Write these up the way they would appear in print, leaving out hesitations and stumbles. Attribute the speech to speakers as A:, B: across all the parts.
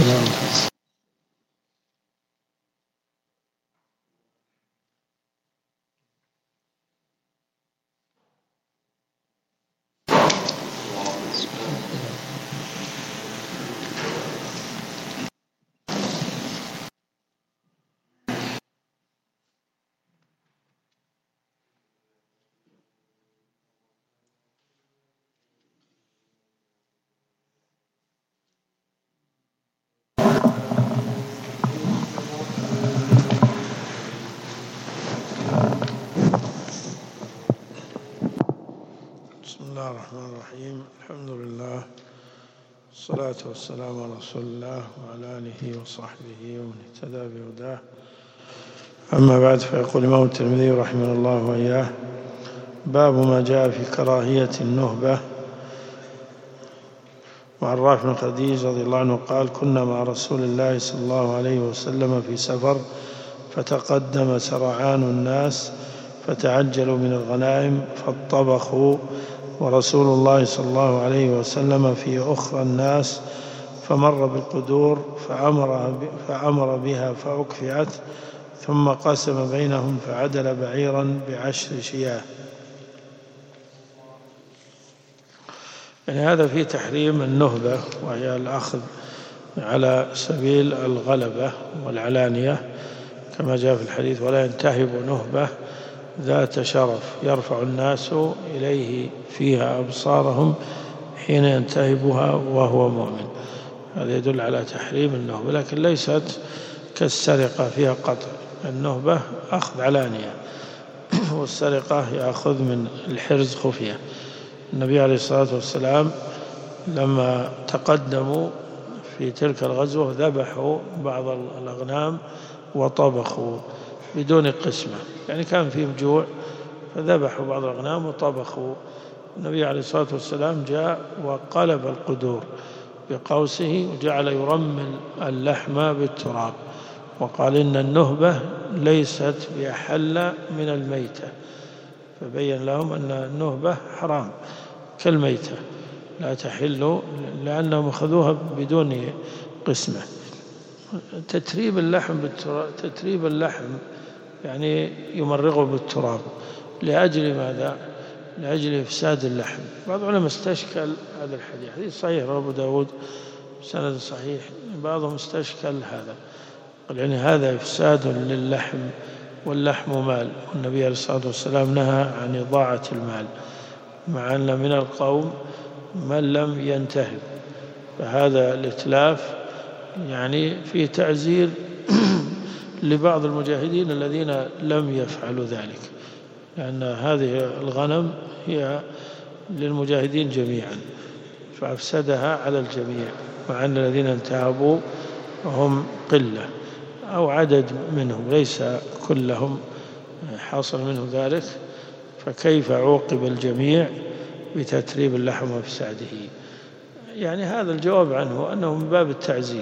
A: بسم الله الرحمن الرحيم. الحمد لله والصلاة والسلام على رسول الله وعلى آله وصحبه ومن اهتدى بهداه. أما بعد، فيقول الإمام الترمذي رحمه الله وإياه: باب ما جاء في كراهية النهبة. وعن رافع بن خديج رضي الله عنه قال: كنا مع رسول الله صلى الله عليه وسلم في سفر، فتقدم سرعان الناس فتعجلوا من الغنائم فاطبخوا، ورسول الله صلى الله عليه وسلم في أخرى الناس، فمر بالقدور فأمر بها فأكفئت، ثم قسم بينهم فعدل بعيرا ب10 شياه. يعني هذا في تحريم النهبة، وهي الأخذ على سبيل الغلبة والعلانية، كما جاء في الحديث: ولا ينتهب نهبة ذات شرف يرفع الناس إليه فيها أبصارهم حين ينتهبها وهو مؤمن. هذا يدل على تحريم النهبة، لكن ليست كالسرقة فيها قطع. النهبة أخذ علانية، والسرقة يأخذ من الحرز خفية. النبي عليه الصلاة والسلام لما تقدموا في تلك الغزوة ذبحوا بعض الأغنام وطبخوا بدون قسمة، يعني كان فيهم جوع فذبحوا بعض الأغنام وطبخوا. النبي عليه الصلاة والسلام جاء وقلب القدور بقوسه وجعل يرمل اللحم بالتراب، وقال: إن النهبة ليست بأحل من الميتة، فبين لهم أن النهبة حرام كالميتة لا تحل، لأنهم أخذوها بدون قسمة. تتريب اللحم يعني يمرغه بالتراب. لأجل ماذا؟ لأجل إفساد اللحم. بعض العلماء استشكل هذا الحديث، حديث صحيح رواه أبو داود بسند صحيح، بعضهم استشكل هذا، قال: يعني هذا إفساد للحم، واللحم مال، والنبي عليه الصلاة والسلام نهى عن إضاعة المال، مع أن من القوم من لم ينتهب. فهذا الإتلاف يعني فيه تعزير لبعض المجاهدين الذين لم يفعلوا ذلك، لأن هذه الغنم هي للمجاهدين جميعا، فأفسدها على الجميع، مع أن الذين انتهبوا هم قلة أو عدد منهم، ليس كلهم حاصل منه ذلك، فكيف عوقب الجميع بتتريب اللحم وإفساده؟ يعني هذا الجواب عنه أنه من باب التعزير،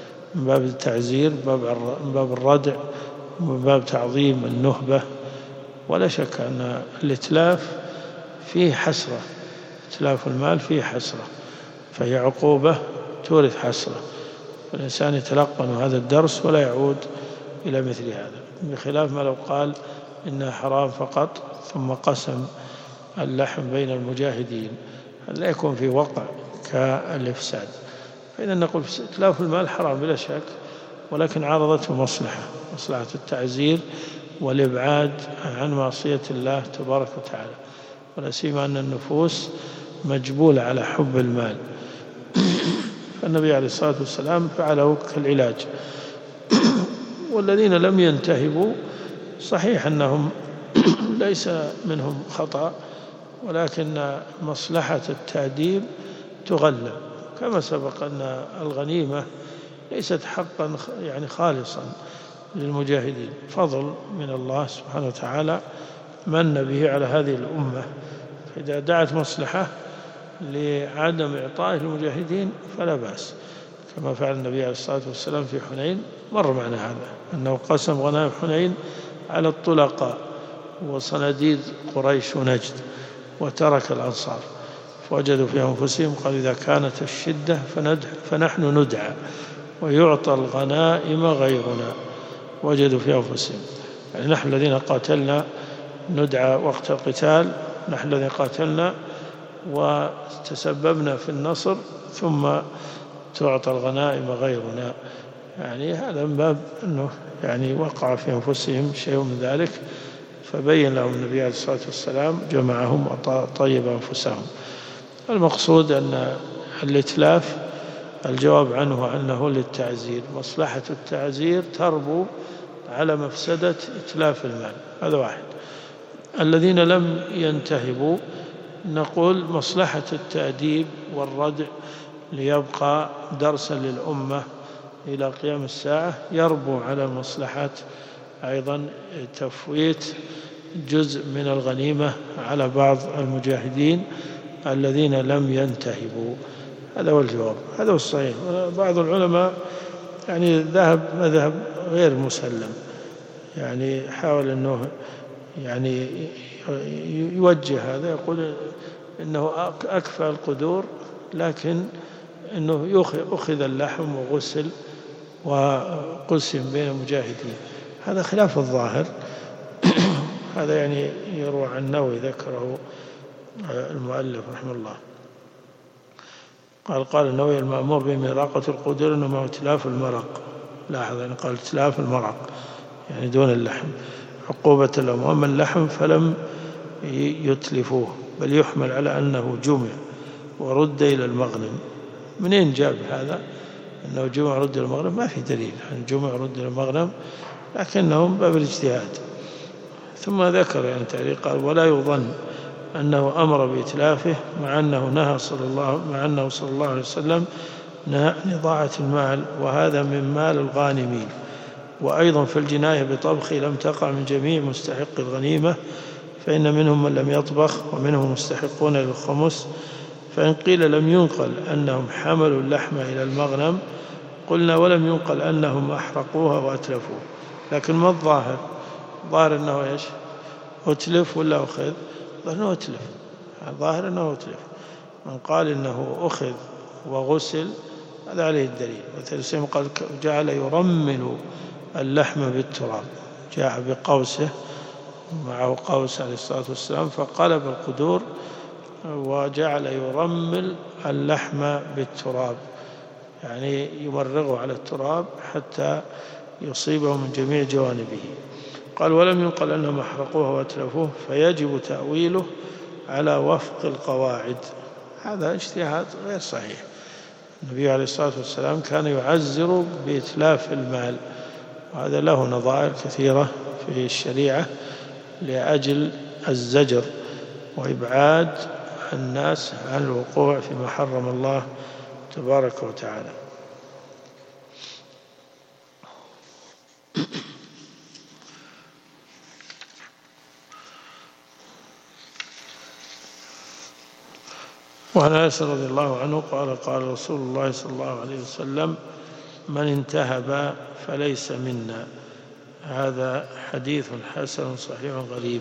A: من باب الردع، من باب تعظيم النهبة. ولا شك أن الإتلاف فيه حسرة، إتلاف المال فيه حسرة، فهي عقوبة تورث حسرة، والإنسان يتلقن هذا الدرس ولا يعود إلى مثل هذا، بخلاف ما لو قال إنها حرام فقط ثم قسم اللحم بين المجاهدين، لا يكون في وقع كالإفساد. فإذا نقول إتلاف المال حرام بلا شك، ولكن عارضته مصلحة التعزير والإبعاد عن معصية الله تبارك وتعالى، ولا سيما أن النفوس مجبولة على حب المال، فالنبي عليه الصلاة والسلام فعله كالعلاج. والذين لم ينتهبوا صحيح أنهم ليس منهم خطأ، ولكن مصلحة التأديب تغلب، كما سبق أن الغنيمة ليست حقا يعني خالصا للمجاهدين، فضل من الله سبحانه وتعالى من به على هذه الأمة، فإذا دعت مصلحة لعدم إعطائه للمجاهدين فلا بأس، كما فعل النبي عليه الصلاة والسلام في حنين. مر معنا هذا، أنه قسم غنائم حنين على الطلقاء وصناديد قريش ونجد، وترك الأنصار، فوجدوا في أنفسهم قالوا: إذا كانت الشدة فنحن ندعى، ويعطى الغنائم غيرنا وجدوا في أنفسهم. يعني نحن الذين قاتلنا ندعى وقت القتال، نحن الذين قاتلنا وتسببنا في النصر، ثم تعطى الغنائم غيرنا. يعني هذا من باب أنه يعني وقع في أنفسهم شيء من ذلك، فبين لهم النبي عليه الصلاة والسلام، جمعهم وطيب أنفسهم. المقصود أن الإتلاف الجواب عنه أنه للتعزير، مصلحة التعزير تربو على مفسدة إتلاف المال. هذا واحد. الذين لم ينتهبوا نقول مصلحة التأديب والردع ليبقى درسا للأمة إلى قيام الساعة يربو على مصلحة أيضا تفويت جزء من الغنيمة على بعض المجاهدين الذين لم ينتهبوا. هذا هو الجواب، هذا هو الصحيح. بعض العلماء يعني ذهب مذهب غير مسلم، يعني حاول أنه يعني يوجه هذا، يقول إنه أكفى القدور، لكن إنه أخذ اللحم وغسل وقسم بين المجاهدين. هذا خلاف الظاهر. هذا يعني يروى عن النووي ذكره المؤلف رحمه الله، قال النووي المأمور بمراقة القدور إنما هو إتلاف المرق. لاحظ يعني قال إتلاف المرق يعني دون اللحم عقوبة لهم، وأما اللحم فلم يتلفوه بل يحمل على أنه جمع ورد إلى المغنم. منين جاب هذا أنه جمع ورد إلى المغنم؟ ما في دليل عن جمع ورد إلى المغنم، لكنهم باب الاجتهاد. ثم ذكر يعني تعليق قال ولا يظن أنه أمر بإتلافه مع أنه صلى الله عليه وسلم نهى عن إضاعة المال، وهذا من مال الغانمين. وأيضا في الجناية بطبخ لم تقع من جميع مستحق الغنيمة، فإن منهم من لم يطبخ ومنهم مستحقون للخمس. فإن قيل لم ينقل أنهم حملوا اللحم إلى المغنم قلنا ولم ينقل أنهم أحرقوها وأتلفوه. لكن ما الظاهر؟ ظاهر أنه إيش؟ أتلف ولا أخذ؟ أنه أتلف. الظاهر أنه أتلف. من قال إنه أخذ وغسل هذا عليه الدليل. مثل قال جعل يرمل اللحم بالتراب، جاء بقوسه معه قوس عليه الصلاة والسلام فقلب القدور وجعل يرمل اللحم بالتراب، يعني يمرغه على التراب حتى يصيبه من جميع جوانبه. قال ولم ينقل أنهم أحرقوه وأتلفوه، فيجب تأويله على وفق القواعد. هذا اجتهاد غير صحيح. النبي عليه الصلاة والسلام كان يعزر بإتلاف المال، وهذا له نظائر كثيرة في الشريعة لأجل الزجر وإبعاد الناس عن الوقوع فيما حرم الله تبارك وتعالى. وعن أنس رضي الله عنه قال رسول الله صلى الله عليه وسلم من انتهب فليس منا. هذا حديث حسن صحيح غريب.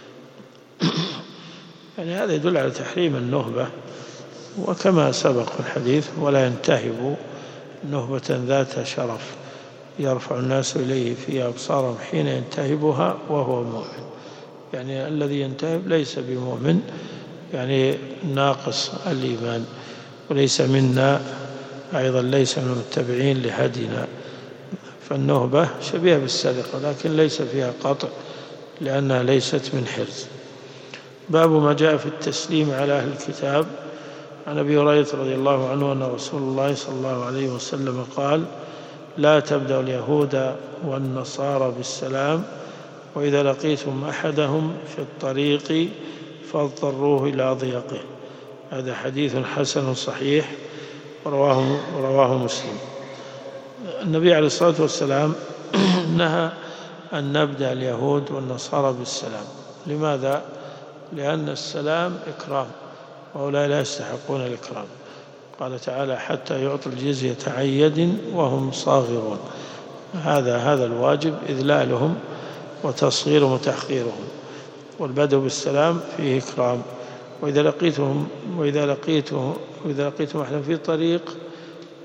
A: يعني هذا يدل على تحريم النهبة، وكما سبق الحديث ولا ينتهب نهبة ذات شرف يرفع الناس إليه فيها أبصارهم حين ينتهبها وهو مؤمن. يعني الذي ينتهب ليس بمؤمن، يعني ناقص الإيمان، وليس منا أيضا ليس من المتبعين لهدينا. فالنهبة شبيهة بالسرقة لكن ليس فيها قطع لأنها ليست من حرز. باب ما جاء في التسليم على أهل الكتاب. عن أبي هريرة رضي الله عنه أن رسول الله صلى الله عليه وسلم قال لا تبدأ اليهود والنصارى بالسلام، وإذا لقيتم أحدهم في الطريق فاضطروه إلى ضيقه. هذا حديث حسن صحيح رواه مسلم. النبي عليه الصلاة والسلام نهى أن نبدأ اليهود والنصارى بالسلام. لماذا؟ لأن السلام إكرام، وأولئك لا يستحقون الإكرام. قال تعالى حتى يعطوا الجزية عن يد وهم صاغرون. هذا الواجب إذلالهم وتصغيرهم وتحقيرهم، والبدء بالسلام فيه إكرام. وإذا لقيتم أحدا في طريق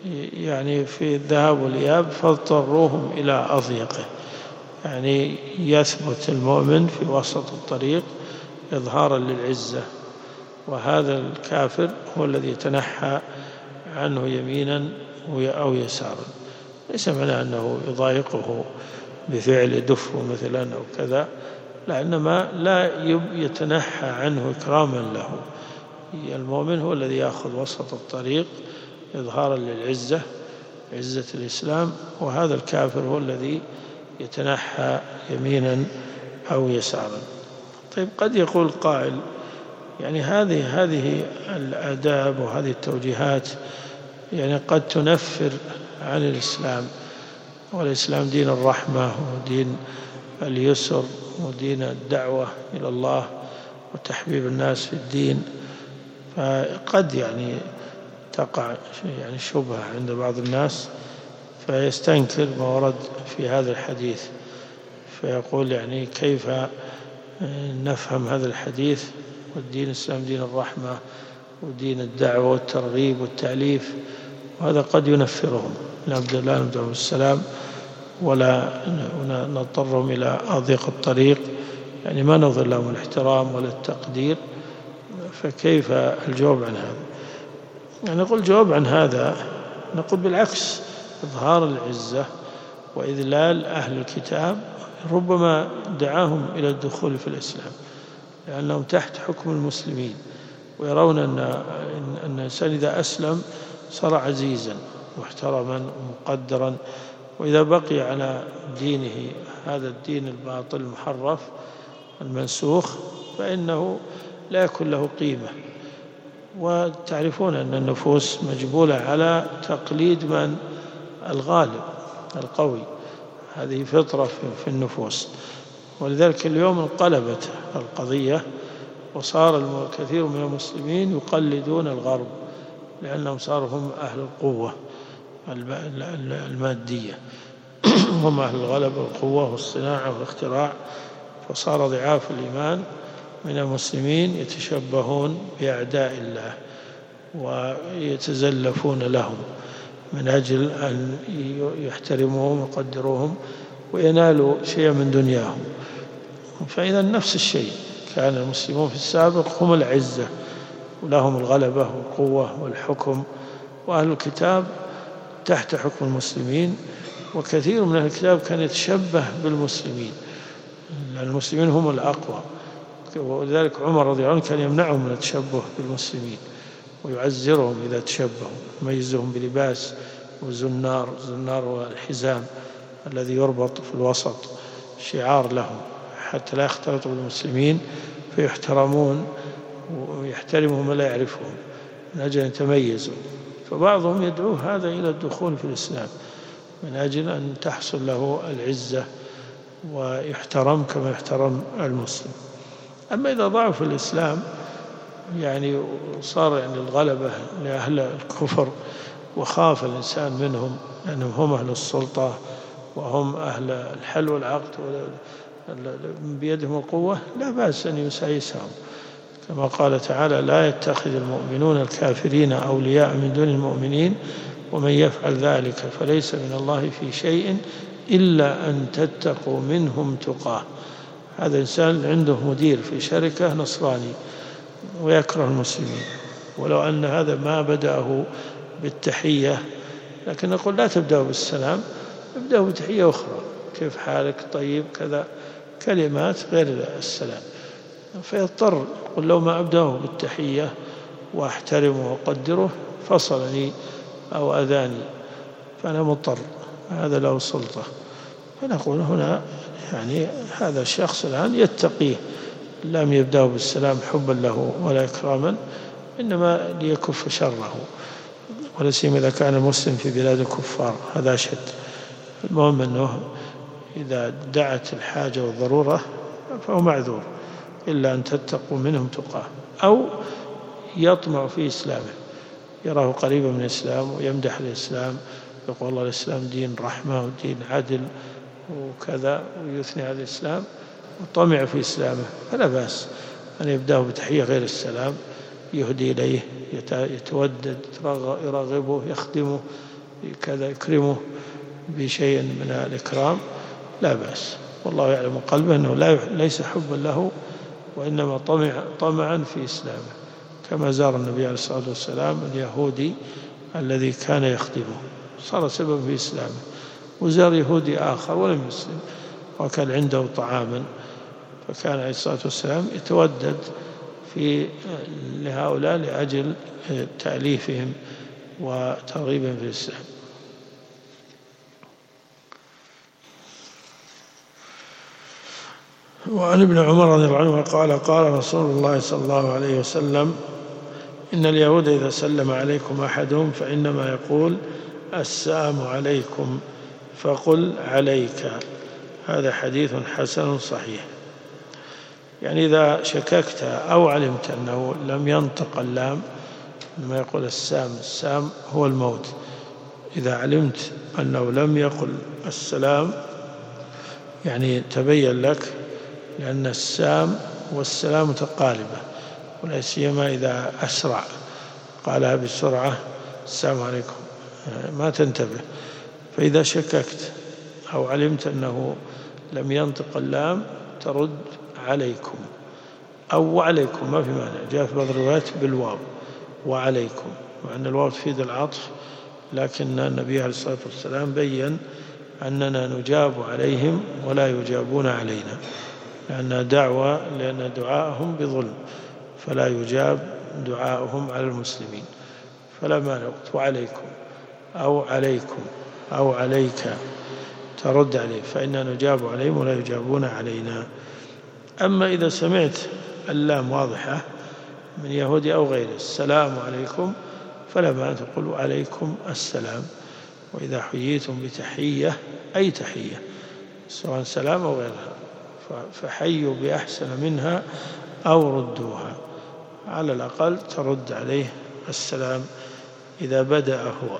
A: يعني في الذهاب والإياب فاضطروهم إلى أضيقه، يعني يثبت المؤمن في وسط الطريق إظهارا للعزة، وهذا الكافر هو الذي يتنحى عنه يمينا أو يسارا. ليس معنى أنه يضايقه بفعل دفه مثلا أو كذا، لأنما لا يتنحى عنه إكراما له. المؤمن هو الذي يأخذ وسط الطريق إظهارا للعزة، عزة الإسلام، وهذا الكافر هو الذي يتنحى يمينا أو يسارا. طيب، قد يقول قائل يعني هذه الآداب وهذه التوجيهات يعني قد تنفر عن الإسلام، والإسلام دين الرحمة ودين اليسر ودين الدعوة إلى الله وتحبيب الناس في الدين، فقد يعني تقع يعني شبهة عند بعض الناس فيستنكر ما ورد في هذا الحديث، فيقول يعني كيف نفهم هذا الحديث والدين الإسلام دين الرحمة ودين الدعوة والترغيب والتأليف، وهذا قد ينفرهم. نبدأ لا نبدأهم السلام ولا نضطرهم إلى أضيق الطريق، يعني ما نظهر لهم الاحترام ولا التقدير، فكيف الجواب عن هذا؟ يعني نقول الجواب عن هذا نقول بالعكس، إظهار العزة وإذلال أهل الكتاب ربما دعاهم إلى الدخول في الإسلام، لأنهم تحت حكم المسلمين، ويرون أن الإنسان إذا أسلم صار عزيزا محترما ومقدرا، وإذا بقي على دينه هذا الدين الباطل المحرف المنسوخ فإنه لا يكون له قيمة. وتعرفون أن النفوس مجبولة على تقليد من الغالب القوي، هذه فطرة في النفوس، ولذلك اليوم انقلبت القضية وصار الكثير من المسلمين يقلدون الغرب، لأنهم صاروا هم أهل القوة المادية هم أهل الغلبة والقوة والصناعة والاختراع، فصار ضعاف الإيمان من المسلمين يتشبهون بأعداء الله ويتزلفون لهم من أجل أن يحترموهم ويقدروهم وينالوا شيئا من دنياهم. فإذا نفس الشيء، كان المسلمون في السابق هم العزة ولهم الغلبة والقوة والحكم، وأهل الكتاب تحت حكم المسلمين، وكثير من أهل الكتاب كان يتشبه بالمسلمين لأن المسلمين هم الأقوى، ولذلك عمر رضي الله عنه كان يمنعهم من التشبه بالمسلمين ويعزرهم إذا تشبهوا، يميزهم بلباس وزنار، زنار والحزام الذي يربط في الوسط شعار لهم حتى لا يختلطوا بالمسلمين فيحترمون ويحترمهم ولا يعرفهم من أجل أن يتميزوا. فبعضهم يدعو هذا إلى الدخول في الإسلام من أجل أن تحصل له العزة ويحترم كما يحترم المسلم. أما إذا ضعف الإسلام يعني صار يعني الغلبة لأهل الكفر وخاف الإنسان منهم لأنهم هم أهل السلطة وهم أهل الحل والعقد بيدهم القوة، لا بأس أن يسايسهم، كما قال تعالى: لا يتخذ المؤمنون الكافرين أولياء من دون المؤمنين ومن يفعل ذلك فليس من الله في شيء إلا أن تتقوا منهم تقاه. هذا إنسان عنده مدير في شركة نصراني ويكره المسلمين، ولو أن هذا ما بدأه بالتحية، لكن نقول لا تبدأ بالسلام، ابدأ بتحية أخرى، كيف حالك، طيب، كذا، كلمات غير السلام. فيضطر يقول لو ما أبدأه بالتحية وأحترمه وأقدره فصلني أو أذاني فأنا مضطر، هذا له سلطة. فنقول هنا يعني هذا الشخص الآن يتقيه، لم يبدأه بالسلام حبا له ولا إكراما، إنما ليكف شره، ولا سيما إذا كان المسلم في بلاد الكفار، هذا أشد. المهم أنه إذا دعت الحاجة والضرورة فهو معذور، إلا أن تتقوا منهم تقاه، أو يطمع في إسلامه، يراه قريبا من الإسلام ويمدح الإسلام، يقول الله الإسلام دين رحمة ودين عدل وكذا، ويثني على الإسلام وطمع في إسلامه، فلا بأس أن يبدأه بتحية غير السلام، يهدي إليه، يتودد، يرغبه، يخدمه، كذا يكرمه بشيء من الإكرام لا بأس، والله يعلم قلبه أنه ليس حبا له وإنما طمعا في إسلامه، كما زار النبي عليه الصلاة والسلام اليهودي الذي كان يخدمه صار سبب في إسلامه، وزار يهودي آخر ولم يسلم وكان عنده طعاما، فكان عليه الصلاة والسلام يتودد لهؤلاء لأجل تأليفهم وترغيبهم في الإسلام. وعن ابن عمر رضي الله عنه قال قال رسول الله صلى الله عليه وسلم إن اليهود إذا سلم عليكم أحدهم فإنما يقول السلام عليكم فقل عليك. هذا حديث حسن صحيح. يعني إذا شككت أو علمت أنه لم ينطق اللام لما يقول السام هو الموت، إذا علمت أنه لم يقل السلام يعني تبين لك، لأن السام والسلام متقاربة، ولا سيما إذا أسرع قالها بسرعة السلام عليكم ما تنتبه. فإذا شككت أو علمت أنه لم ينطق اللام ترد عليكم أو وعليكم، ما في مانع. جاء في بعض الروايات بالواو وعليكم، مع أن الواو تفيد العطف، لكن النبي عليه الصلاة والسلام بيّن أننا نجاب عليهم ولا يجابون علينا، لأن دعاءهم بظلم فلا يجاب دعاءهم على المسلمين، فلا مانع وعليكم أو عليكم أو عليك ترد عليه، فإننا نجاب عليهم ولا يجابون علينا. أما إذا سمعت اللام واضحة من يهودي أو غيره السلام عليكم فلا مانع تقول عليكم السلام. وإذا حييتم بتحية أي تحية سواء سلام أو غيرها فحيوا بأحسن منها أو ردوها، على الأقل ترد عليه السلام إذا بدأ هو.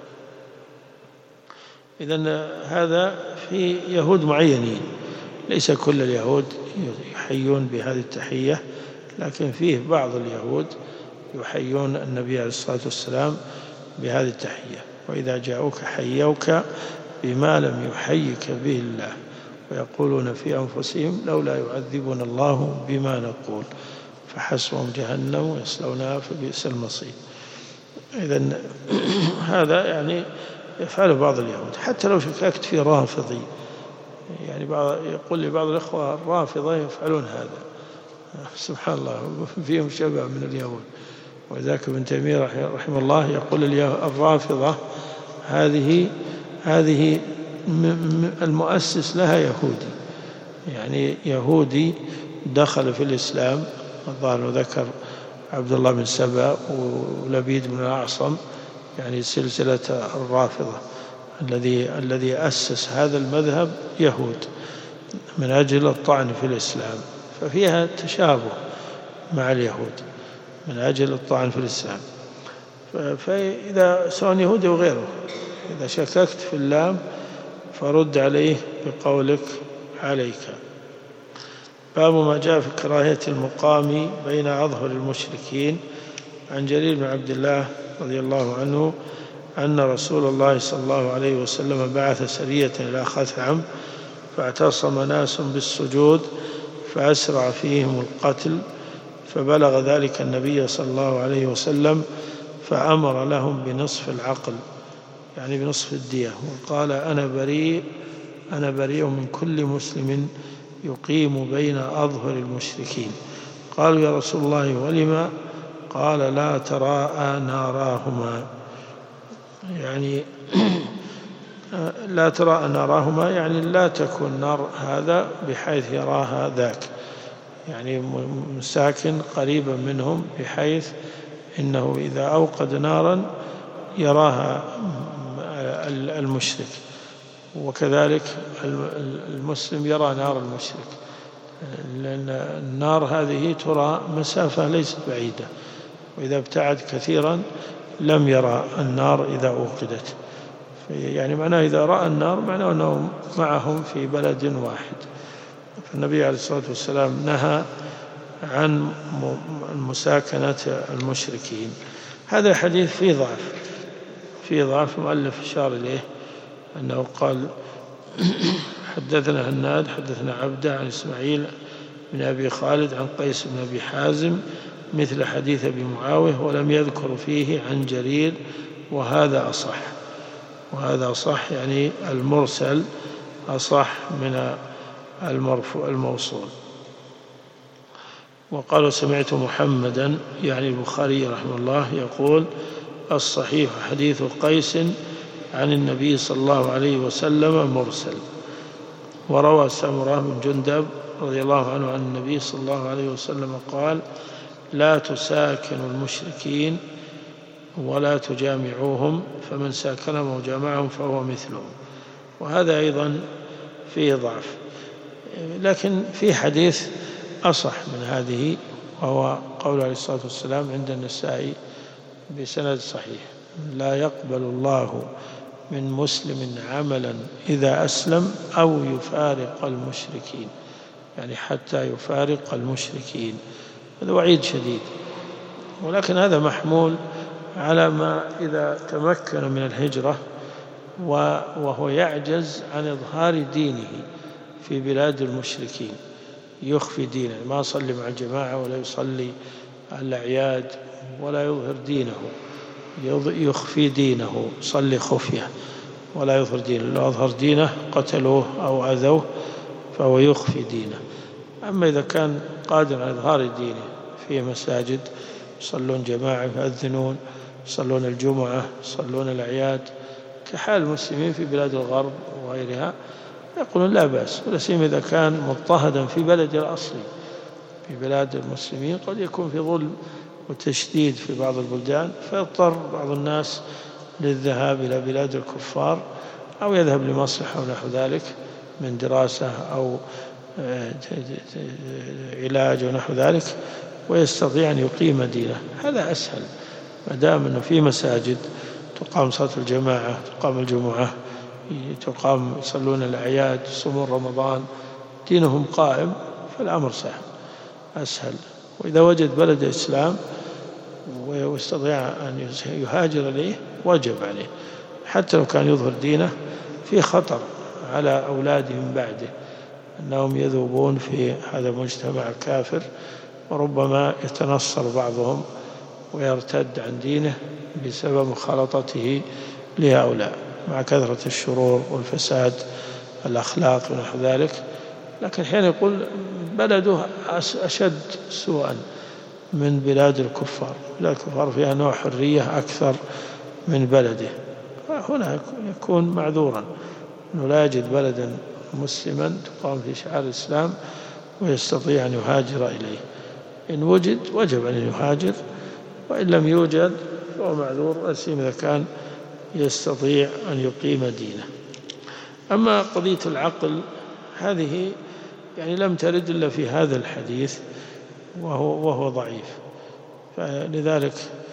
A: إذن هذا في يهود معينين، ليس كل اليهود يحيون بهذه التحية، لكن فيه بعض اليهود يحيون النبي عليه الصلاة والسلام بهذه التحية، وإذا جاءوك حيوك بما لم يحيك به الله ويقولون في أنفسهم لولا يعذبنا الله بما نقول فحسبهم جهنم يصلونها فبئس المصير. إذن هذا يعني يفعل بعض اليهود، حتى لو شككت في رافضي، يعني يقول لي بعض الأخوة الرافضة يفعلون هذا، سبحان الله فيهم شبه من اليهود. وذاك ابن تيمية رحمه الله يقول الرافضة هذه المؤسس لها يهودي، يعني يهودي دخل في الإسلام، الظاهر ذكر عبد الله بن سبأ ولبيد بن الأعصم، يعني سلسلة الرافضة الذي أسس هذا المذهب يهود من أجل الطعن في الإسلام، ففيها تشابه مع اليهود من أجل الطعن في الإسلام. فإذا سواء يهودي أو غيره إذا شككت في اللام فرد عليه بقولك عليك. باب ما جاء في كراهية المقام بين أظهر المشركين. عن جرير بن عبد الله رضي الله عنه أن رسول الله صلى الله عليه وسلم بعث سرية إلى خثعم فاعتصم ناس بالسجود فأسرع فيهم القتل، فبلغ ذلك النبي صلى الله عليه وسلم فأمر لهم بنصف العقل، يعني بنصف الدية، وقال أنا بريء من كل مسلم يقيم بين أظهر المشركين. قالوا يا رسول الله ولما؟ قال لا تراءى ناراهما، يعني لا تراءى ناراهما يعني لا تكون نار هذا بحيث يراها ذاك، يعني مساكن قريبا منهم بحيث إنه إذا أوقد نارا يراها المشرك، وكذلك المسلم يرى نار المشرك، لأن النار هذه ترى مسافة ليست بعيدة، وإذا ابتعد كثيرا لم يرى النار إذا أوقدت، يعني معناه إذا رأى النار معناه أنهم معهم في بلد واحد. فالنبي عليه الصلاة والسلام نهى عن مساكنة المشركين. هذا حديث فيه ضعف، في ضعف. المؤلف أشار إليه أنه قال حدثنا هناد حدثنا عبده عن إسماعيل بن أبي خالد عن قيس بن أبي حازم مثل حديث أبي معاوية ولم يذكر فيه عن جرير وهذا أصح. وهذا أصح يعني المرسل أصح من الموصول. وقالوا سمعت محمدا يعني البخاري رحمه الله يقول الصحيح حديث قيس عن النبي صلى الله عليه وسلم مرسل. وروى سمرة بن جندب رضي الله عنه عن النبي صلى الله عليه وسلم قال لا تساكنوا المشركين ولا تجامعوهم فمن ساكنهم وجامعهم فهو مثلهم. وهذا أيضا فيه ضعف، لكن في حديث أصح من هذه، وهو قول عليه الصلاة والسلام عند النسائي بسند صحيح لا يقبل الله من مسلم عملا إذا أسلم أو يفارق المشركين، يعني حتى يفارق المشركين. هذا وعيد شديد، ولكن هذا محمول على ما إذا تمكن من الهجرة وهو يعجز عن إظهار دينه في بلاد المشركين، يخفي دينه، ما يصلي مع الجماعة ولا يصلي على الأعياد ولا يظهر دينه، يخفي دينه، يصلي خفية ولا يظهر دينه. لو أظهر دينه قتلوه أو أذوه فهو يخفي دينه. أما إذا كان قادر على إظهار دينه في مساجد يصلون جماعة، يؤذنون، يصلون الجمعة، يصلون الأعياد كحال المسلمين في بلاد الغرب وغيرها، يقولون لا بأس. ولا سيما إذا كان مضطهدا في بلد الأصلي. في بلاد المسلمين قد يكون في ظلم وتشديد في بعض البلدان، فيضطر بعض الناس للذهاب إلى بلاد الكفار، أو يذهب لمصلحة ونحو ذلك من دراسة أو علاج ونحو ذلك، ويستطيع أن يقيم دينه. هذا أسهل ما دام أنه في مساجد تقام صلاة الجماعة، تقام الجمعة، يصلون الأعياد، يصومون رمضان، دينهم قائم، فالأمر سهل أسهل. وإذا وجد بلد إسلام ويستطيع أن يهاجر إليه وجب عليه، حتى لو كان يظهر دينه، في خطر على أولاده من بعده أنهم يذوبون في هذا المجتمع الكافر، وربما يتنصر بعضهم ويرتد عن دينه بسبب مخالطته لهؤلاء مع كثرة الشرور والفساد الأخلاق ونحو ذلك. لكن حين يقول بلده أشد سوءا من بلاد الكفار، بلاد الكفار فيها نوع حرية أكثر من بلده، هنا يكون معذورا أنه لا يجد بلدا مسلما تقام في شعار الإسلام ويستطيع أن يهاجر إليه. إن وجد وجب أن يهاجر، وإن لم يوجد فهو معذور، أسيم إذا كان يستطيع أن يقيم دينه. أما قضية العقل هذه يعني لم ترد إلا في هذا الحديث، وهو ضعيف. فلذلك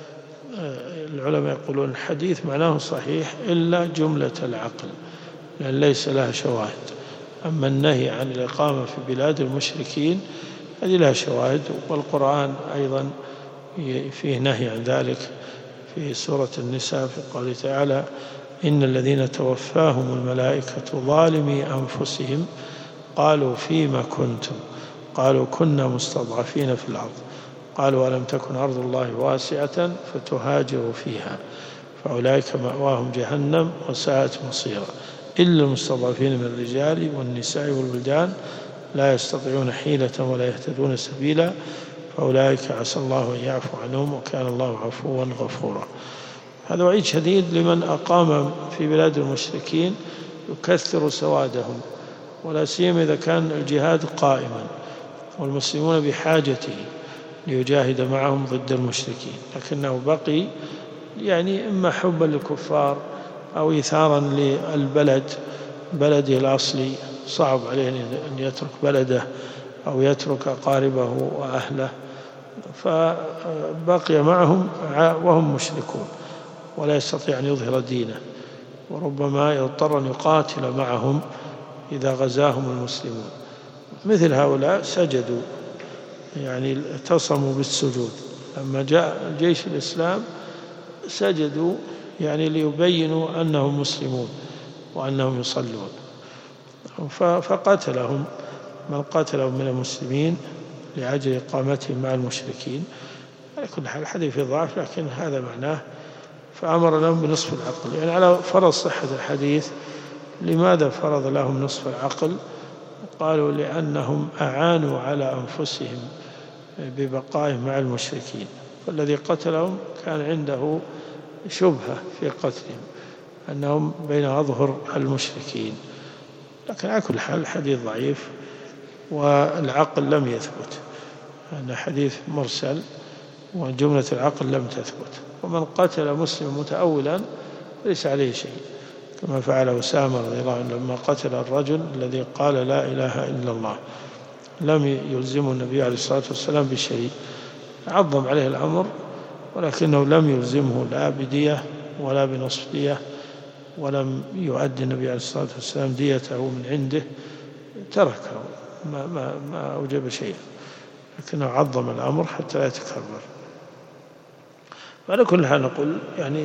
A: العلماء يقولون الحديث معناه صحيح إلا جملة العقل، لأن ليس لها شواهد. أما النهي عن الإقامة في بلاد المشركين هذه لها شواهد، والقرآن أيضا فيه نهي عن ذلك في سورة النساء في قوله تعالى إن الذين توفاهم الملائكة ظالمي أنفسهم قالوا فيما كنتم قالوا كنا مستضعفين في الأرض قالوا ألم تكن أرض الله واسعة فتهاجروا فيها فأولئك مأواهم جهنم وساءت مصيرا إلا المستضعفين من الرجال والنساء والولدان لا يستطيعون حيلة ولا يهتدون سبيلا فأولئك عسى الله أن يعفو عنهم وكان الله عفوا غفورا. هذا وعيد شديد لمن أقام في بلاد المشركين يكثر سوادهم، ولا سيما إذا كان الجهاد قائما والمسلمون بحاجته ليجاهد معهم ضد المشركين، لكنه بقي يعني إما حبا للكفار أو إيثارا للبلد بلده الأصلي، صعب عليه أن يترك بلده أو يترك أقاربه وأهله، فبقي معهم وهم مشركون ولا يستطيع أن يظهر دينه، وربما يضطر أن يقاتل معهم إذا غزاهم المسلمون. مثل هؤلاء سجدوا، يعني اعتصموا بالسجود، لما جاء جيش الإسلام سجدوا يعني ليبينوا أنهم مسلمون وأنهم يصلون، فقتلهم من قتلهم من المسلمين لأجل إقامتهم مع المشركين. على كل حال الحديث فيه ضعف، لكن هذا معناه. فأمر لهم بنصف العقل، يعني على فرض صحة الحديث. لماذا فرض لهم نصف العقل؟ قالوا لأنهم أعانوا على أنفسهم ببقائهم مع المشركين، فالذي قتلهم كان عنده شبهة في قتلهم أنهم بين أظهر المشركين. لكن على كل حال الحديث ضعيف والعقل لم يثبت، أن حديث مرسل وجملة العقل لم تثبت. ومن قتل مسلم متأولا ليس عليه شيء، كما فعل أسامة رضي الله عنه لما قتل الرجل الذي قال لا إله إلا الله، لم يلزمه النبي عليه الصلاة والسلام بشيء، عظم عليه الأمر، ولكنه لم يلزمه لا بدية ولا بنصف دية، ولم يؤدي النبي عليه الصلاة والسلام ديته من عنده، تركه ما أوجب شيئا، لكنه عظم الأمر حتى لا يتكرر. وعلى كل حال نقول يعني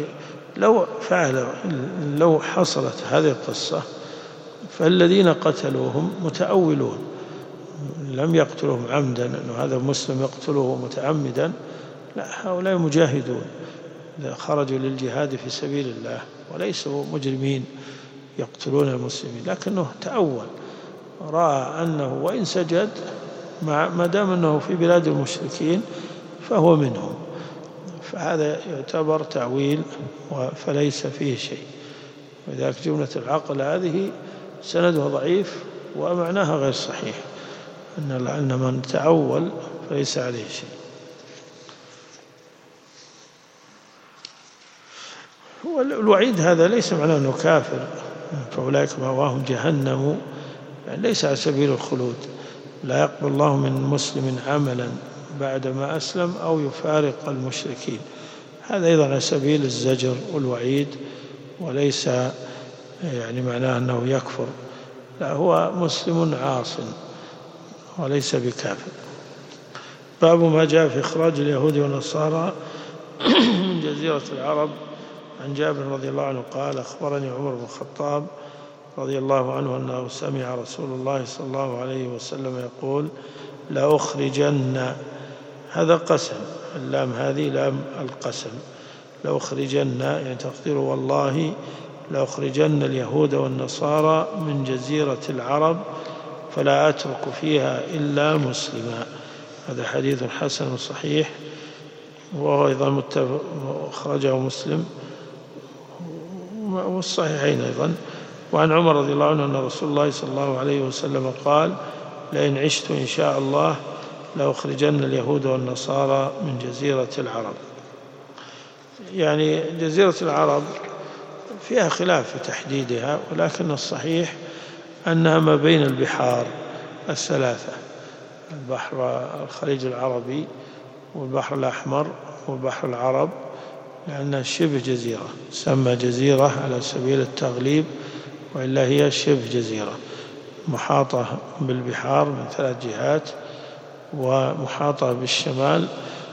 A: لو حصلت هذه القصة فالذين قتلوهم متأولون، لم يقتلوهم عمدا أنه هذا مسلم يقتله متعمدا، لا، هؤلاء مجاهدون خرجوا للجهاد في سبيل الله وليسوا مجرمين يقتلون المسلمين، لكنه تأول، رأى أنه وإن سجد ما دام أنه في بلاد المشركين فهو منهم، فهذا يعتبر تأويل فليس فيه شيء. ولذلك جملة العقل هذه سندها ضعيف ومعناها غير صحيح، أن من تأول فليس عليه شيء. والوعيد هذا ليس معناه أنه كافر، فأولئك مأواهم جهنم، يعني ليس على سبيل الخلود، لا يقبل الله من مسلم عملا بعدما أسلم أو يفارق المشركين، هذا أيضا على سبيل الزجر والوعيد، وليس يعني معناه أنه يكفر، لا، هو مسلم عاص وليس بكافر. باب ما جاء في إخراج اليهود والنصارى من جزيرة العرب. عن جابر رضي الله عنه قال أخبرني عمر بن الخطاب رضي الله عنه أنه سمع رسول الله صلى الله عليه وسلم يقول لأخرجن، هذا قسم، اللام هذه لام القسم، لأخرجن يعني تقدير والله لأخرجن اليهود والنصارى من جزيرة العرب فلا أترك فيها إلا مسلما. هذا حديث حسن صحيح، وهو أيضا أخرجه مسلم والصحيحين أيضا. وعن عمر رضي الله عنه أن رسول الله صلى الله عليه وسلم قال لئن عشت إن شاء الله لأخرجن اليهود والنصارى من جزيرة العرب. يعني جزيرة العرب فيها خلاف في تحديدها، ولكن الصحيح أنها ما بين البحار الثلاثة، البحر الخليج العربي والبحر الأحمر والبحر العرب، لأنها شبه جزيرة، سمى جزيرة على سبيل التغليب، وإلا هي شبه جزيرة محاطة بالبحار من 3 جهات، ومحاطة بالشمال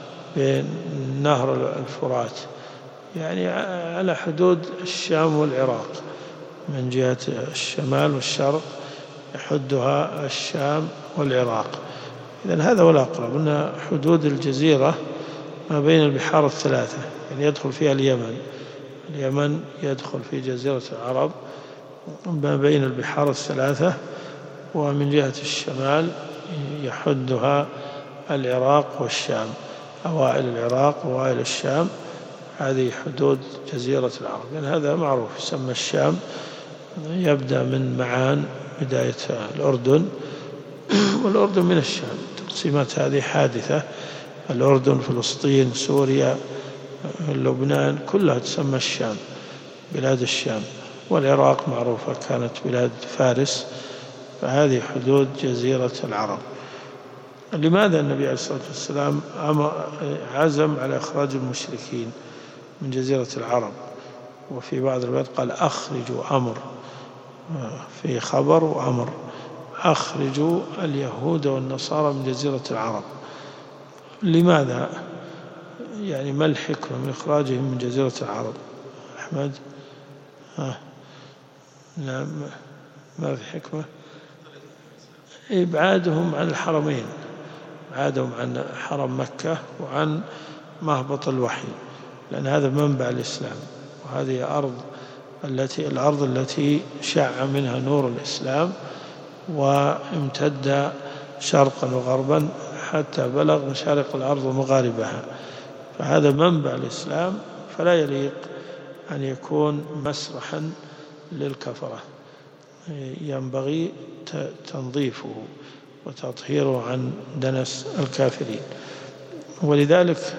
A: بنهر الفرات، يعني على حدود الشام والعراق، من جهة الشمال والشرق يحدها الشام والعراق. إذن هذا هو الأقرب، أن حدود الجزيرة ما بين البحار الثلاثة، يعني يدخل فيها اليمن يدخل في جزيرة العرب ما بين البحار الثلاثة، ومن جهة الشمال يحدها العراق والشام، أوائل العراق وأوائل الشام، هذه حدود جزيرة العرب. يعني هذا معروف، يسمى الشام، يبدأ من معان بداية الأردن، والأردن من الشام، تقسيمات هذه حادثة، الأردن فلسطين سوريا لبنان كلها تسمى الشام، بلاد الشام، والعراق معروفة كانت بلاد فارس، فهذه حدود جزيرة العرب. لماذا النبي عليه الصلاة والسلام عزم على إخراج المشركين من جزيرة العرب؟ وفي بعض الروايات قال أخرجوا، أمر، في خبر وأمر، أخرجوا اليهود والنصارى من جزيرة العرب. لماذا؟ يعني ما الحكمة من إخراجهم من جزيرة العرب؟ أحمد؟ نعم، ما في حكمة. إبعادهم عن الحرمين، إبعادهم عن حرم مكة وعن مهبط الوحي، لأن هذا منبع الإسلام، وهذه الأرض التي شع منها نور الإسلام وامتد شرقا وغربا حتى بلغ مشارق الأرض ومغاربها، فهذا منبع الإسلام، فلا يليق أن يكون مسرحا للكفرة، ينبغي تنظيفه وتطهيره عن دنس الكافرين. ولذلك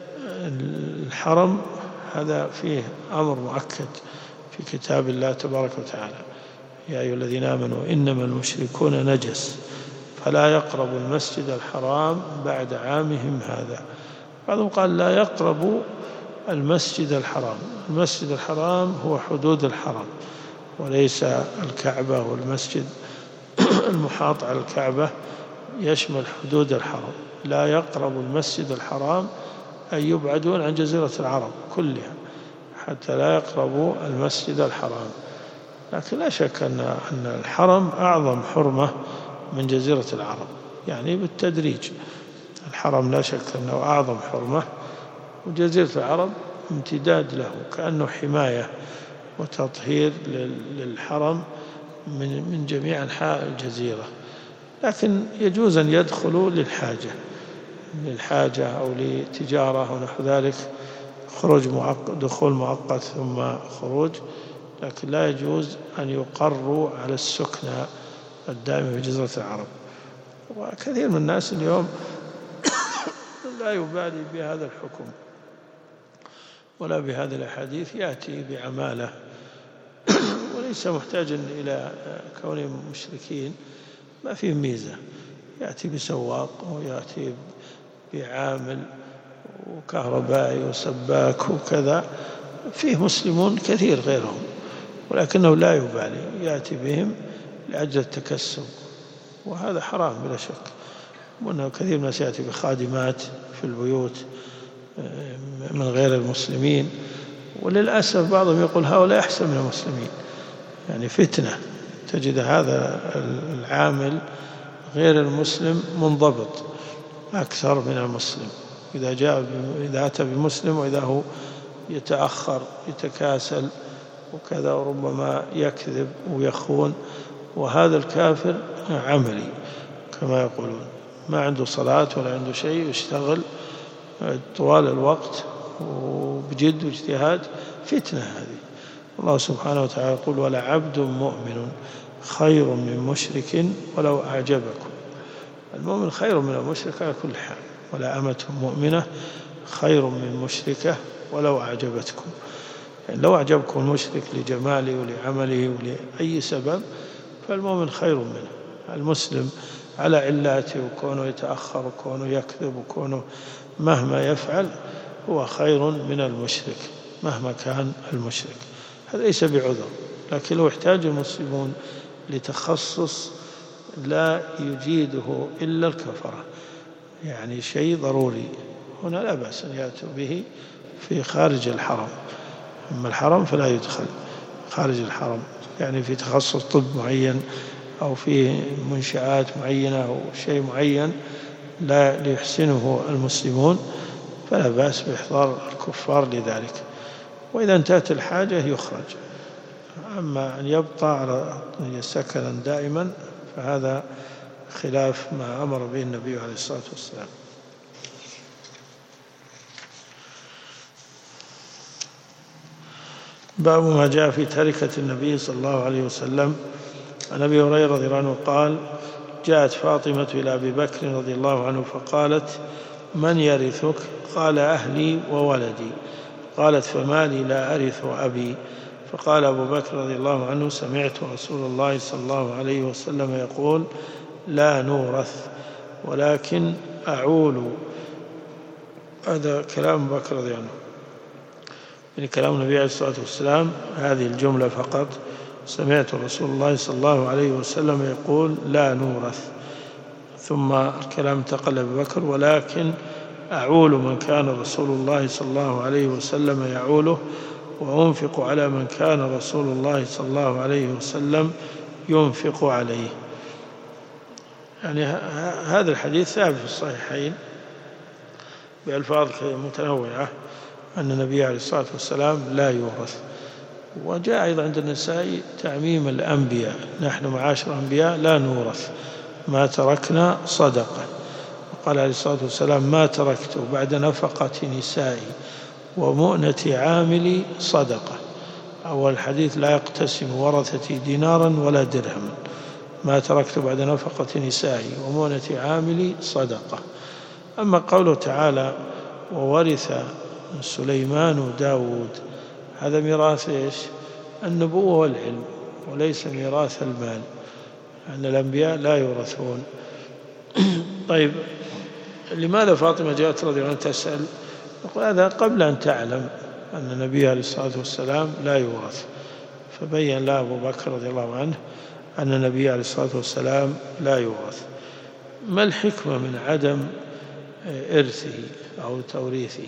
A: الحرم هذا فيه أمر مؤكد في كتاب الله تبارك وتعالى: يا أيها الذين آمنوا إنما المشركون نجس فلا يقربوا المسجد الحرام بعد عامهم هذا. بعضهم قال لا يقربوا المسجد الحرام، المسجد الحرام هو حدود الحرم وليس الكعبة، والمسجد المحاط على الكعبة يشمل حدود الحرم. لا يقربوا المسجد الحرام أي يبعدون عن جزيرة العرب كلها حتى لا يقربوا المسجد الحرام. لكن لا شك أن الحرم أعظم حرمة من جزيرة العرب، يعني بالتدريج. الحرم لا شك أنه أعظم حرمة، وجزيرة العرب امتداد له، كأنه حماية وتطهير للحرم من جميع أنحاء الجزيرة. لكن يجوز أن يدخلوا للحاجة أو لتجارة أو نحو ذلك، دخول مؤقت ثم خروج، لكن لا يجوز أن يقروا على السكنى الدائمة في جزيرة العرب. وكثير من الناس اليوم لا يبالي بهذا الحكم ولا بهذه الأحاديث، يأتي بعمالة وليس محتاجا إلى كونهم مشركين، ما فيه ميزة، يأتي بسواق ويأتي بعامل وكهربائي وسباك وكذا، فيه مسلمون كثير غيرهم، ولكنه لا يبالي، يأتي بهم لأجل التكسب، وهذا حرام بلا شك. وأنه كثير من الناس يأتي بخادمات في البيوت من غير المسلمين، وللأسف بعضهم يقول هؤلاء أحسن من المسلمين، يعني فتنة، تجد هذا العامل غير المسلم منضبط أكثر من المسلم، إذا أتى بالمسلم، وإذا هو يتأخر يتكاسل وكذا، وربما يكذب ويخون. وهذا الكافر عملي كما يقولون، ما عنده صلاة ولا عنده شيء، يشتغل طوال الوقت وبجد واجتهاد، فتنة هذه. الله سبحانه وتعالى يقول: ولعبد مؤمن خير من مشرك ولو أعجبكم. المؤمن خير من المشرك على كل حال، ولا أمة مؤمنة خير من مشركة ولو أعجبتكم. يعني لو أعجبكم المشرك لجماله ولعمله ولأي سبب، فالمؤمن خير منه. المسلم على علاته، وكونه يتأخر وكونه يكذب وكونه مهما يفعل، هو خير من المشرك مهما كان المشرك. هذا ليس بعذر، لكن لو احتاج المسلمون لتخصص لا يجيده إلا الكفرة، يعني شيء ضروري، هنا لا بأس أن يأتوا به في خارج الحرم. أما الحرم فلا يدخل خارج الحرم، يعني في تخصص طب معين أو في منشآت معينة أو شيء معين لا ليحسنه المسلمون، فلا بأس بإحضار الكفار لذلك، وإذا انتهت الحاجة يخرج. أما أن يبقى على سكنا دائما فهذا خلاف ما أمر به النبي عليه الصلاة والسلام. باب ما جاء في تركة النبي صلى الله عليه وسلم. عن أبي هريرة رضي الله عنه قال: جاءت فاطمة إلى أبي بكر رضي الله عنه فقالت: من يرثك؟ قال: أهلي وولدي. قالت: فما لي لا أرث أبي؟ فقال أبو بكر رضي الله عنه: سمعت رسول الله صلى الله عليه وسلم يقول: لا نورث ولكن أعول. هذا كلام أبو بكر رضي الله عنه، يعني كلام النبي عليه الصلاة والسلام، هذه الجملة فقط: سمعت رسول الله صلى الله عليه وسلم يقول: لا نورث. ثم الكلام انتقل لأبي بكر: ولكن أعول من كان رسول الله صلى الله عليه وسلم يعوله وأنفق على من كان رسول الله صلى الله عليه وسلم ينفق عليه. يعني هذا الحديث ثابت في الصحيحين بألفاظ متنوعة أن النبي عليه الصلاة والسلام لا يورث. وجاء أيضا عند النسائي تعميم الأنبياء: نحن معاشر الأنبياء لا نورث، ما تركنا صدقة. وقال عليه الصلاة والسلام: ما تركت بعد نفقة نسائي ومؤنة عاملي صدقة. أول الحديث: لا يقتسم ورثتي دينارا ولا درهما، ما تركت بعد نفقة نسائي ومؤنة عاملي صدقة. أما قوله تعالى: وورث سليمان وداود، هذا ميراث إيش؟ النبوة والعلم، وليس ميراث المال، أن الأنبياء لا يورثون. طيب، لماذا فاطمة جاءت رضي الله عنها تسأل؟ يقول هذا قبل أن تعلم أن النبي عليه الصلاة والسلام لا يورث، فبين لها أبو بكر رضي الله عنه أن النبي عليه الصلاة والسلام لا يورث. ما الحكمة من عدم إرثه أو توريثه؟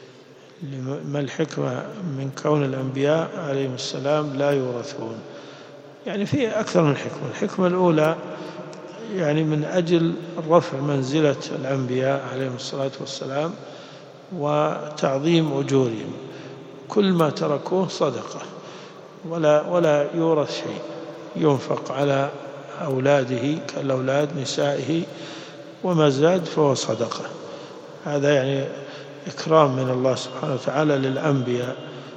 A: ما الحكمة من كون الأنبياء عليهم السلام لا يورثون؟ يعني في أكثر من حكمة. الحكمة الأولى يعني من أجل رفع منزلة الأنبياء عليهم الصلاة والسلام وتعظيم أجورهم. كل ما تركوه صدقة، ولا يورث شيء، ينفق على أولاده كالأولاد نسائه، وما زاد فهو صدقة. هذا يعني إكرام من الله سبحانه وتعالى للأنبياء.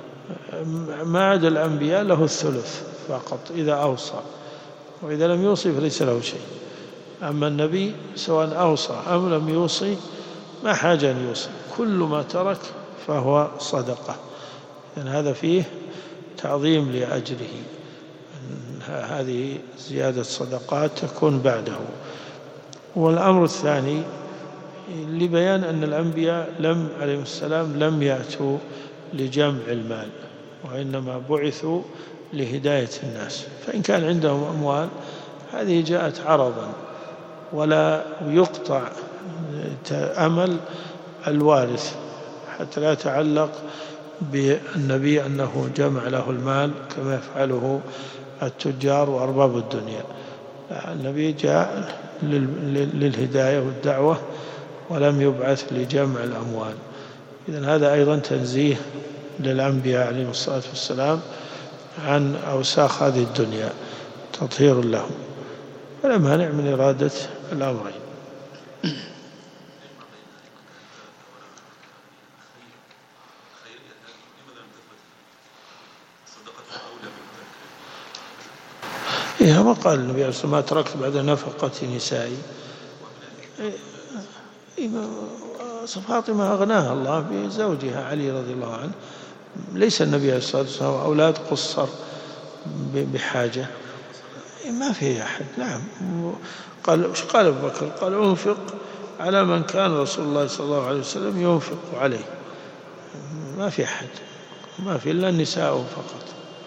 A: ما عدا الأنبياء له الثلث فقط إذا أوصى، وإذا لم يوصي فليس له شيء. أما النبي سواء أوصى أم لم يوصي ما حاجة أن يوصي، كل ما ترك فهو صدقة. يعني هذا فيه تعظيم لأجره. هذه زيادة صدقات تكون بعده. والأمر الثاني لبيان أن الأنبياء عليهم السلام لم يأتوا لجمع المال، وإنما بعثوا لهداية الناس. فإن كان عندهم أموال هذه جاءت عرضا، ولا يقطع أمل الوارث حتى لا يتعلق بالنبي أنه جمع له المال كما يفعله التجار وأرباب الدنيا. النبي جاء للهداية والدعوة ولم يبعث لجمع الأموال. إذن هذا أيضا تنزيه للأنبياء عليهم الصلاة والسلام عن أوساخ هذه الدنيا، تطهير لهم، فلا مانع من إرادة الأمرين. إيه، ما قال النبي عليه الصلاة والسلام: ما تركت بعد نفقة نسائي. فاطمة أغناها الله بزوجها علي رضي الله عنه، ليس النبي عليه الصلاة والسلام أولاد قصر بحاجة، ما في أحد. نعم، وش قال أبو بكر؟ قال: أنفق على من كان رسول الله صلى الله عليه وسلم ينفق عليه. ما في أحد، ما في إلا النساء فقط.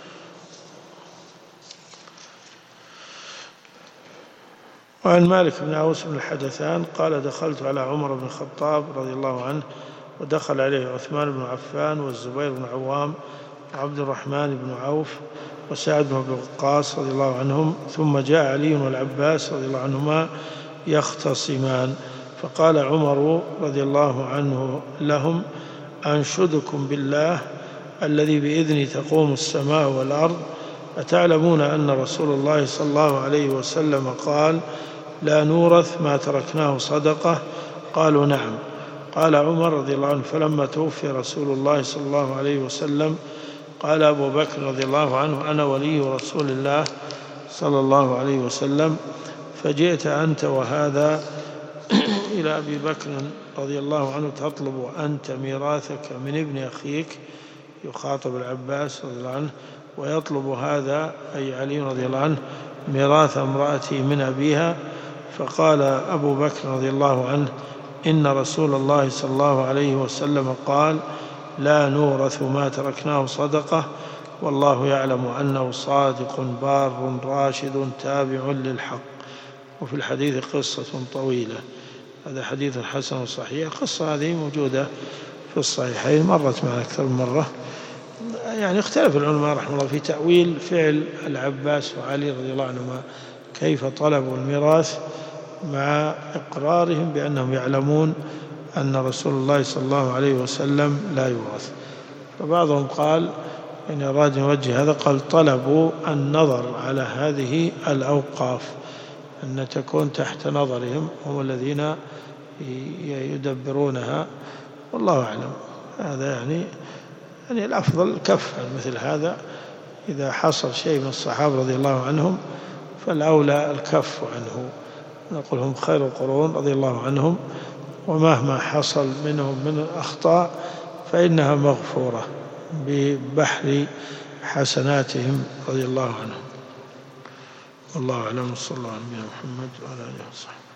A: وعن مالك بن عوس بن الحدثان قال: دخلت على عمر بن الخطاب رضي الله عنه، ودخل عليه عثمان بن عفان والزبير بن عوام وعبد الرحمن بن عوف وسعد بن وقاص رضي الله عنهم، ثم جاء علي والعباس رضي الله عنهما يختصمان، فقال عمر رضي الله عنه لهم: أنشدكم بالله الذي بإذنه تقوم السماء والأرض، أتعلمون أن رسول الله صلى الله عليه وسلم قال: لا نورث ما تركناه صدقة؟ قالوا: نعم. قال عمر رضي الله عنه: فلما توفي رسول الله صلى الله عليه وسلم قال أبو بكر رضي الله عنه: أنا ولي رسول الله صلى الله عليه وسلم، فجئت أنت وهذا إلى أبي بكر رضي الله عنه تطلب أنت ميراثك من ابن أخيك، يخاطب العباس رضي الله عنه، ويطلب هذا أي علي رضي الله عنه ميراث امرأتي من أبيها. فقال أبو بكر رضي الله عنه: إن رسول الله صلى الله عليه وسلم قال: لا نورث ما تركناه صدقة، والله يعلم أنه صادق بار راشد تابع للحق. وفي الحديث قصة طويلة، هذا حديث حسن صحيح. القصة هذه موجودة في الصحيحين، مرت معنا أكثر من مرة. يعني اختلف العلماء رحمه الله في تأويل فعل العباس وعلي رضي الله عنهما، كيف طلبوا الميراث مع إقرارهم بأنهم يعلمون أن رسول الله صلى الله عليه وسلم لا يورث. فبعضهم قال إن أراد يوجه هذا، قال طلبوا النظر على هذه الأوقاف أن تكون تحت نظرهم، هم الذين يدبرونها، والله أعلم. هذا يعني الأفضل الكف عن مثل هذا. إذا حصل شيء من الصحابة رضي الله عنهم فالأولى الكف عنه، نقول هم خير القرون رضي الله عنهم، ومهما حصل منهم من الأخطاء فإنها مغفورة ببحر حسناتهم رضي الله عنهم. والله أعلم. صلى الله على نبينا محمد وعلى آله وصحبه.